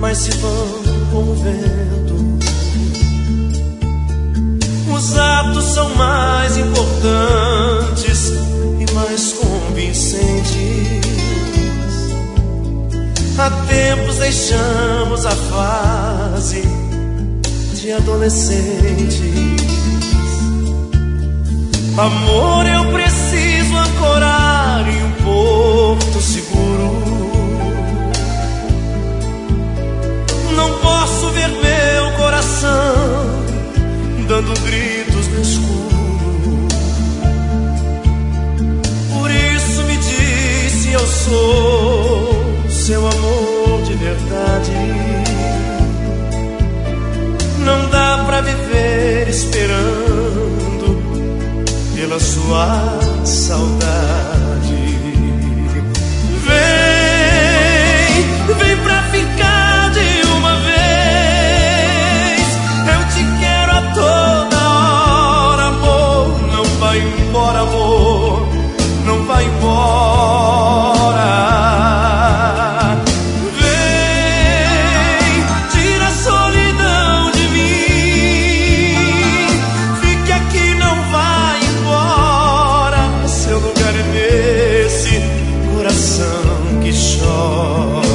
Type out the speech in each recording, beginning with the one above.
mas se vão com o vento. Os atos são mais importantes e mais convincentes. Há tempos deixamos a fase de adolescentes. Amor, eu preciso ancorar em um porto seguro. Não posso ver meu coração dando gritos no escuro. Por isso me diz se eu sou seu amor de verdade. Não dá pra viver esperando pela sua saudade. Vem pra ficar de uma vez. Eu te quero a toda hora, amor. Não vai embora, amor. Não vai embora. Vem, tira a solidão de mim. Fique aqui, não vai embora. Seu lugar é nesse coração que chora.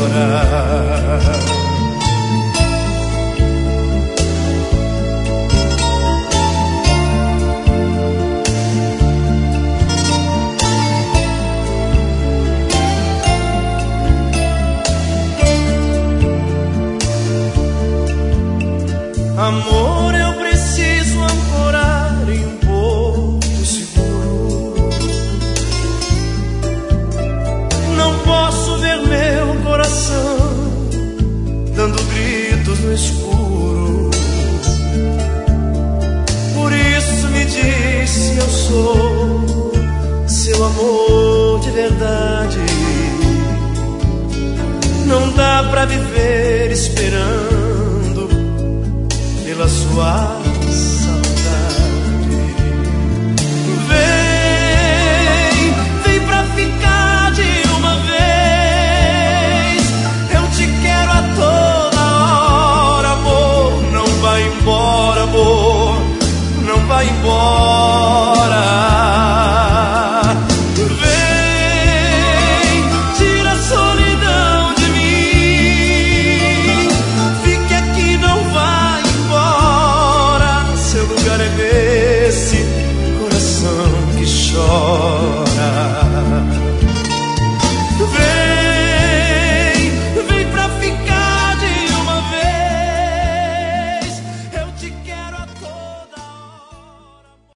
Amor, eu preciso ancorar em um porto seguro. Não posso ver meu coração dando gritos no escuro. Por isso me diz se eu sou seu amor de verdade. Não dá pra viver esperando pela sua